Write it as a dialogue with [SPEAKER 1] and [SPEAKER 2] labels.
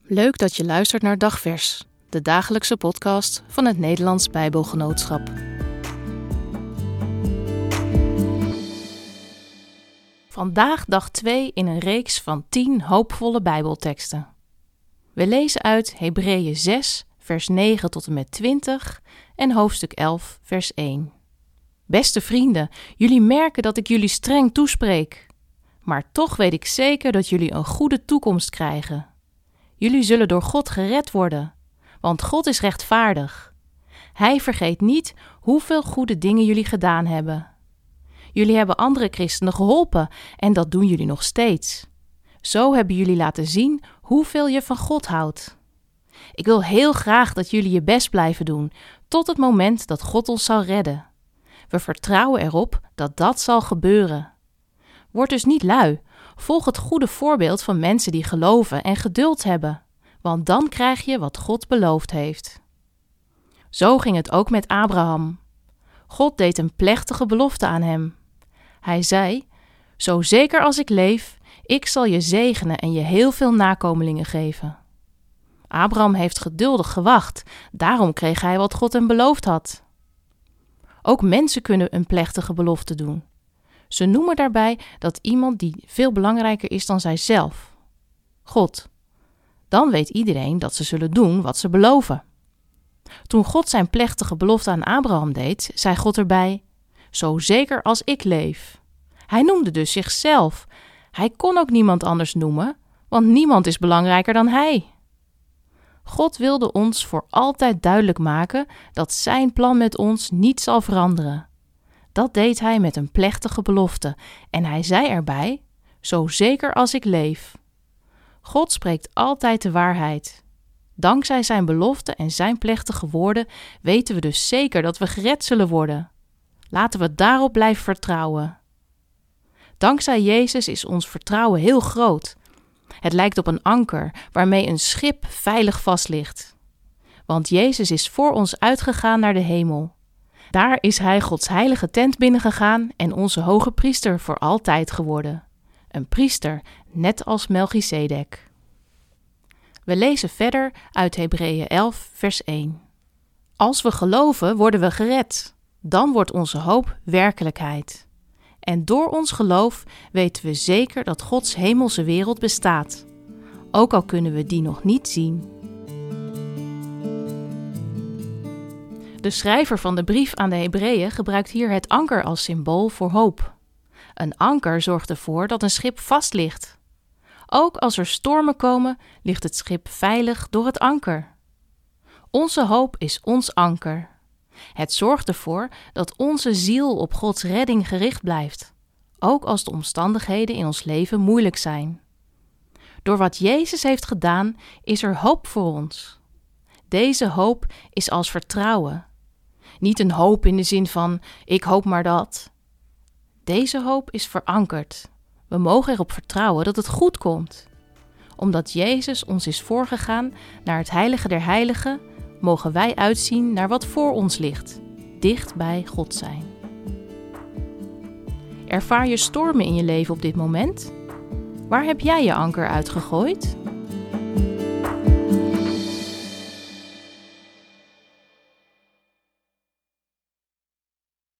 [SPEAKER 1] Leuk dat je luistert naar Dagvers, de dagelijkse podcast van het Nederlands Bijbelgenootschap. Vandaag dag 2 in een reeks van 10 hoopvolle Bijbelteksten. We lezen uit Hebreeën 6, vers 9 tot en met 20 en hoofdstuk 11, vers 1. Beste vrienden, jullie merken dat ik jullie streng toespreek. Maar toch weet ik zeker dat jullie een goede toekomst krijgen. Jullie zullen door God gered worden, want God is rechtvaardig. Hij vergeet niet hoeveel goede dingen jullie gedaan hebben. Jullie hebben andere christenen geholpen en dat doen jullie nog steeds. Zo hebben jullie laten zien hoeveel je van God houdt. Ik wil heel graag dat jullie je best blijven doen, tot het moment dat God ons zal redden. We vertrouwen erop dat dat zal gebeuren. Word dus niet lui. Volg het goede voorbeeld van mensen die geloven en geduld hebben, want dan krijg je wat God beloofd heeft. Zo ging het ook met Abraham. God deed een plechtige belofte aan hem. Hij zei, zo zeker als ik leef, ik zal je zegenen en je heel veel nakomelingen geven. Abraham heeft geduldig gewacht, daarom kreeg hij wat God hem beloofd had. Ook mensen kunnen een plechtige belofte doen. Ze noemen daarbij dat iemand die veel belangrijker is dan zijzelf. God. Dan weet iedereen dat ze zullen doen wat ze beloven. Toen God zijn plechtige belofte aan Abraham deed, zei God erbij, zo zeker als ik leef. Hij noemde dus zichzelf. Hij kon ook niemand anders noemen, want niemand is belangrijker dan hij. God wilde ons voor altijd duidelijk maken dat zijn plan met ons niet zal veranderen. Dat deed hij met een plechtige belofte en hij zei erbij, zo zeker als ik leef. God spreekt altijd de waarheid. Dankzij zijn belofte en zijn plechtige woorden weten we dus zeker dat we gered zullen worden. Laten we daarop blijven vertrouwen. Dankzij Jezus is ons vertrouwen heel groot. Het lijkt op een anker waarmee een schip veilig vast ligt. Want Jezus is voor ons uitgegaan naar de hemel. Daar is hij Gods heilige tent binnengegaan en onze hoge priester voor altijd geworden. Een priester, net als Melchisedek. We lezen verder uit Hebreeën 11, vers 1. Als we geloven, worden we gered. Dan wordt onze hoop werkelijkheid. En door ons geloof weten we zeker dat Gods hemelse wereld bestaat. Ook al kunnen we die nog niet zien. De schrijver van de brief aan de Hebreeën gebruikt hier het anker als symbool voor hoop. Een anker zorgt ervoor dat een schip vast ligt. Ook als er stormen komen, ligt het schip veilig door het anker. Onze hoop is ons anker. Het zorgt ervoor dat onze ziel op Gods redding gericht blijft, ook als de omstandigheden in ons leven moeilijk zijn. Door wat Jezus heeft gedaan, is er hoop voor ons. Deze hoop is als vertrouwen. Niet een hoop in de zin van, ik hoop maar dat. Deze hoop is verankerd. We mogen erop vertrouwen dat het goed komt. Omdat Jezus ons is voorgegaan naar het heilige der heiligen, mogen wij uitzien naar wat voor ons ligt, dicht bij God zijn. Ervaar je stormen in je leven op dit moment? Waar heb jij je anker uitgegooid?